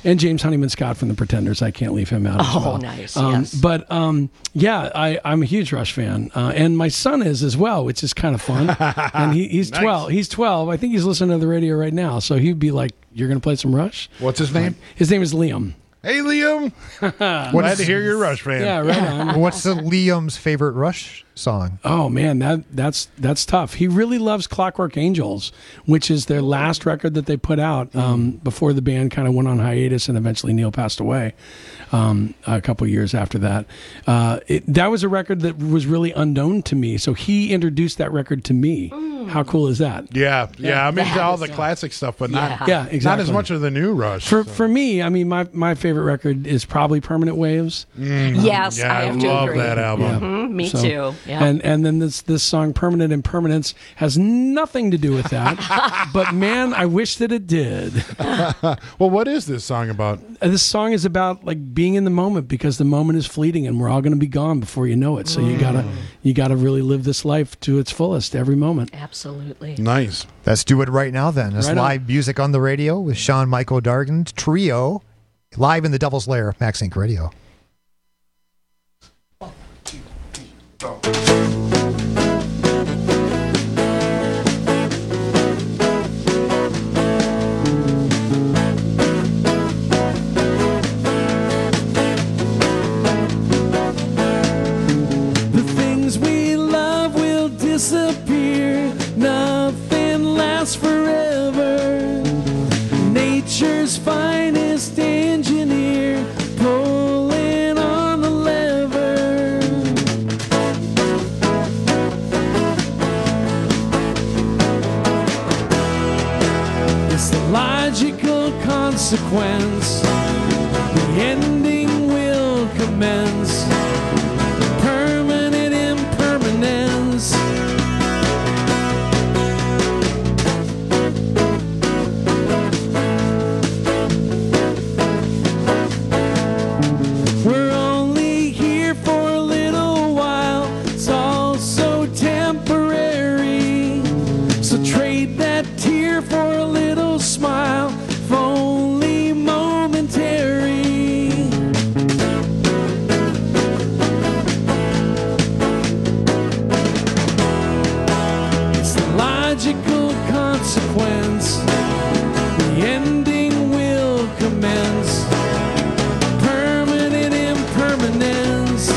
And James Honeyman Scott from the Pretenders. I can't leave him out as well. Oh, nice. Yes. But yeah, I'm a huge Rush fan. And my son is as well, which is kind of fun. And he's Nice. 12. He's 12. I think he's listening to the radio right now. So he'd be like, "You're going to play some Rush?" What's his name? His name is Liam. Hey, Liam. Glad to hear you're a Rush fan. Yeah, right on. What's the Liam's favorite Rush song? Oh man, that's tough. He really loves Clockwork Angels, which is their last record that they put out before the band kind of went on hiatus and eventually Neil passed away a couple years after that. That was a record that was really unknown to me, so he introduced that record to me. How cool is that? Yeah. I'm into all the classic stuff, but not exactly. not as much of the new Rush. For me, I mean, my favorite record is probably Permanent Waves. Yes, Yeah, I I have to love agree. that album. Yeah. Mhm, me So- too. Yeah. And then this song Permanent Impermanence has nothing to do with that. But man, I wish that it did. Well, what is this song about? This song is about like being in the moment, because the moment is fleeting and we're all going to be gone before you know it. So you gotta really live this life to its fullest every moment. Absolutely. Nice. Let's do it right now then. It's Right on. live music on the radio with Sean Michael Dargan Trio, live in the Devil's Lair, Max Inc. Radio. The things we love will disappear. Nothing lasts forever. Nature's finest engineer pulling on the lever. It's the logical consequence. The ending will commence. Permanent impermanence. We're only here for a little while. It's all so temporary. So trade that tear for a little smile, if only momentary. It's the logical consequence. The ending will commence. Permanent impermanence.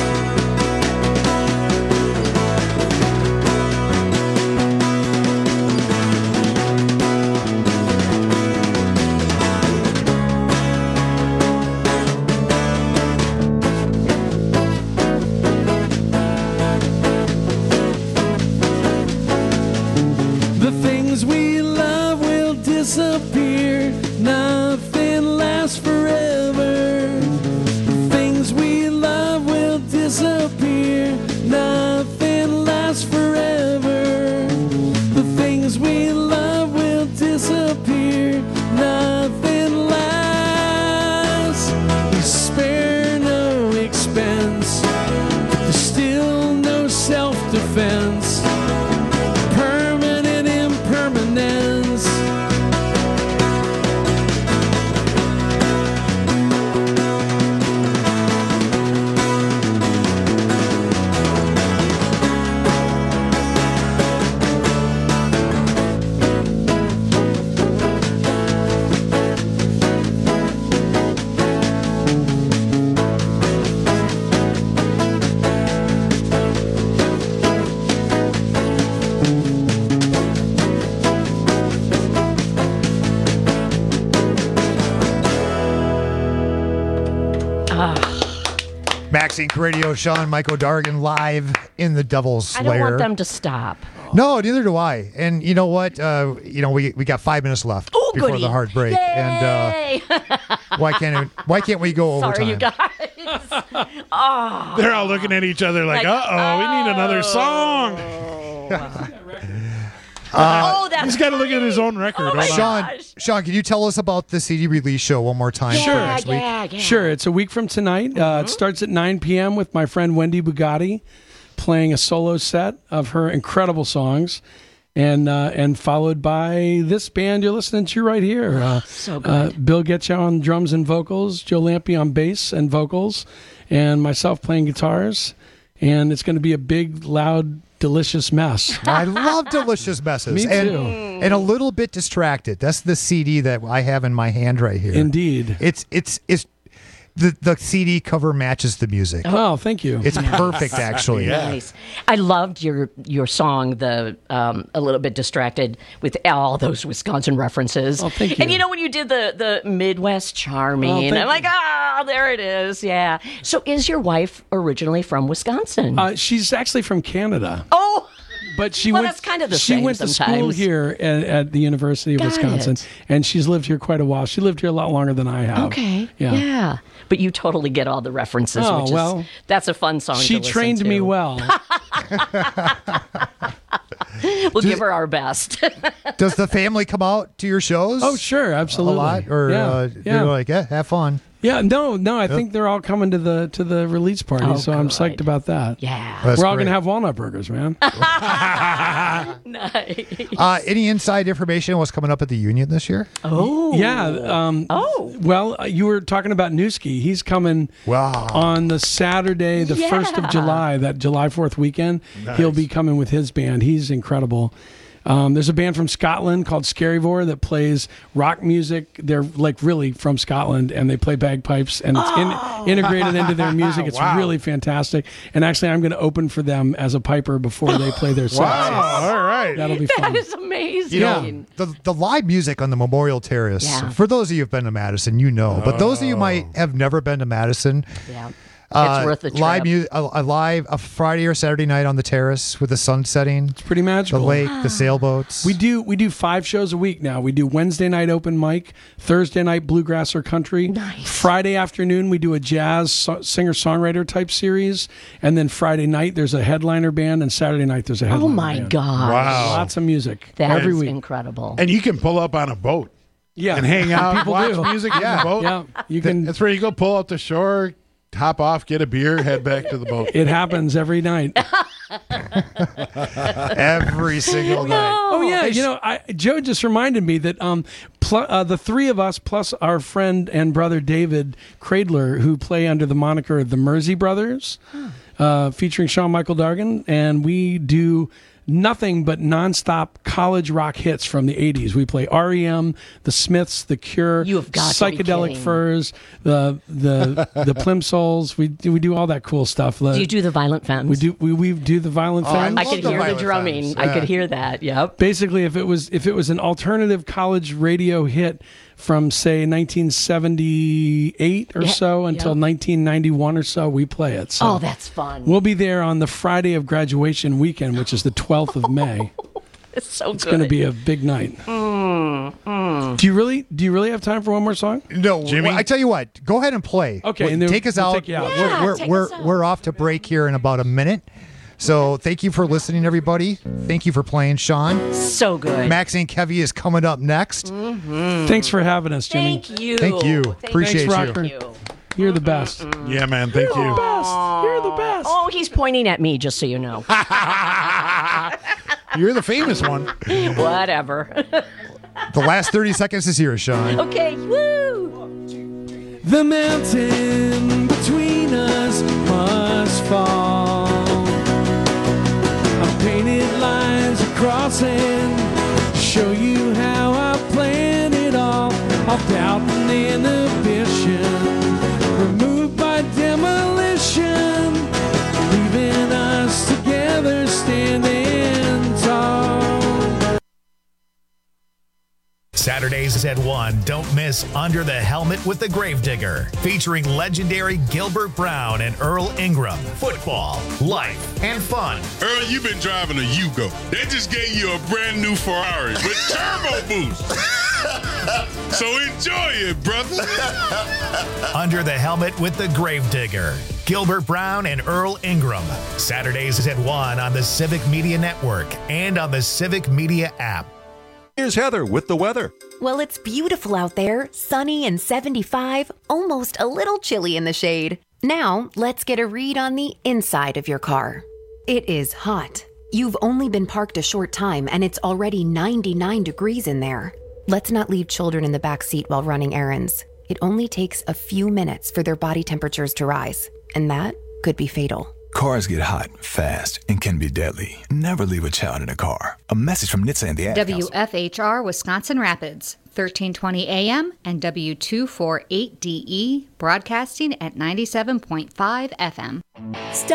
The things we love will disappear. Nothing lasts forever. The things we love will disappear. Nothing lasts forever. The things we love will disappear. Nothing lasts. We spare no expense. There's still no self-defense. Permanent impermanence. Max Inc. Radio, Sean Michael Dargan live in the Devil's I Lair. don't want them to stop. No, neither do I. And you know what? We got 5 minutes left before goody. the hard break. Yay! And why can't we go overtime? Sorry, you guys. Oh. They're all looking at each other like, uh-oh, we need another song. He's got to look at his own record. Hold on. Sean, can you tell us about the CD release show one more time for next week? Sure. It's a week from tonight. It starts at 9 p.m. with my friend Wendy Bugatti playing a solo set of her incredible songs. and followed by this band you're listening to right here. So good. Bill Getcha on drums and vocals, Joe Lampe on bass and vocals, and myself playing guitars. And it's going to be a big, loud, delicious mess. I love delicious messes. Me too. And a little bit distracted. That's the CD that I have in my hand right here. Indeed. It's the CD cover matches the music. Oh, thank you. It's perfect, actually. Nice. I loved your song, the A Little Bit Distracted, with all those Wisconsin references. Oh, thank you. And you know when you did the Midwest Charming, I'm like, there it is. Yeah. So is your wife originally from Wisconsin? She's actually from Canada. Oh. But she well, went. That's kind of the she same went to school sometimes. here at the University of Got Wisconsin, it. and she's lived here quite a while. She lived here a lot longer than I have. Okay. Yeah. But you totally get all the references. Oh, which well, is, that's a fun song. She to listen trained to. me well. We'll give her our best. Does the family come out to your shows? Oh, sure, absolutely. A lot, or you're like, have fun. Yeah, no. I think they're all coming to the release party, so I'm psyched about that. Yeah, That's we're all great. gonna have walnut burgers, man. Nice. Any inside information on what's coming up at the Union this year? Oh, Yeah. Well, you were talking about Newski. He's coming on the Saturday, the 1st of July, that July 4th weekend. Nice. He'll be coming with his band. He's incredible. There's a band from Scotland called Scaryvore that plays rock music. They're like really from Scotland, and they play bagpipes, and it's integrated into their music. It's really fantastic. And actually, I'm going to open for them as a piper before they play their set. Wow, all right. That'll be fun. That is amazing. You know, the live music on the Memorial Terrace, for those of you who've been to Madison, you know. But those of you who might have never been to Madison, it's worth the trip. A Friday or Saturday night on the terrace with the sun setting. It's pretty magical. The lake, the sailboats. We do 5 shows a week now. We do Wednesday night open mic, Thursday night bluegrass or country. Nice. Friday afternoon we do a jazz singer-songwriter type series, and then Friday night there's a headliner band, and Saturday night there's a headliner Oh my band. gosh. Wow. Lots of music That every is week. incredible. And you can pull up on a boat. Yeah. And hang out, People watch do. music in the boat. Yeah, you can. That's where you go pull up the shore, hop off, get a beer, head back to the boat. It happens every night. Every single night. Oh yeah, Joe just reminded me that the three of us plus our friend and brother David Cradler, who play under the moniker the Mersey Brothers, featuring Sean Michael Dargan, and we do nothing but nonstop college rock hits from the 80s. We play REM, The Smiths, The Cure, You have got to be Psychedelic kidding. Furs, the Plimsolls. We do all that cool stuff. Do you do the Violent Femmes? We do the Violent Femmes. I could hear the drumming. I could hear that. Yep. Basically, if it was an alternative college radio hit from say 1978 or so until 1991 or so, we play it. So Oh, that's fun. we'll be there on the Friday of graduation weekend, which is the 12th of May. It's so It's good. going to be a big night. Do you really have time for one more song? No, Jimmy? I tell you what. Go ahead and play. Okay, and then take us we'll out. take you out. Yeah, take us out. We're off to break here in about a minute. So thank you for listening, everybody. Thank you for playing, Sean. So good. Maxine Kevy is coming up next. Thanks for having us, Jimmy. Thank you. Thank you. Appreciate Thanks, you. Rocker. Thank you. You're the best. Yeah, man. Thank you. You're the best. Oh, he's pointing at me, just so you know. You're the famous one. Whatever. The last 30 seconds is here, Sean. Okay. Woo! The mountain between us must fall. I painted lines across and show you how I planned it all. All doubt and inhibition removed by demolition, leaving us together standing tall. Saturdays at 1, don't miss Under the Helmet with the Gravedigger, featuring legendary Gilbert Brown and Earl Ingram. Football, life, and fun. Earl, you've been driving a Yugo. They just gave you a brand new Ferrari with turbo boost. So enjoy it, brother. Under the Helmet with the Gravedigger, Gilbert Brown and Earl Ingram. Saturdays at 1 on the Civic Media Network and on the Civic Media app. Here's Heather with the weather. Well, it's beautiful out there, sunny and 75, almost a little chilly in the shade. Now, let's get a read on the inside of your car. It is hot. You've only been parked a short time and it's already 99 degrees in there. Let's not leave children in the back seat while running errands. It only takes a few minutes for their body temperatures to rise, and that could be fatal. Cars get hot, fast, and can be deadly. Never leave a child in a car. A message from NHTSA and the Ad Council. WFHR Wisconsin Rapids, 1320 AM and W248DE, broadcasting at 97.5 FM.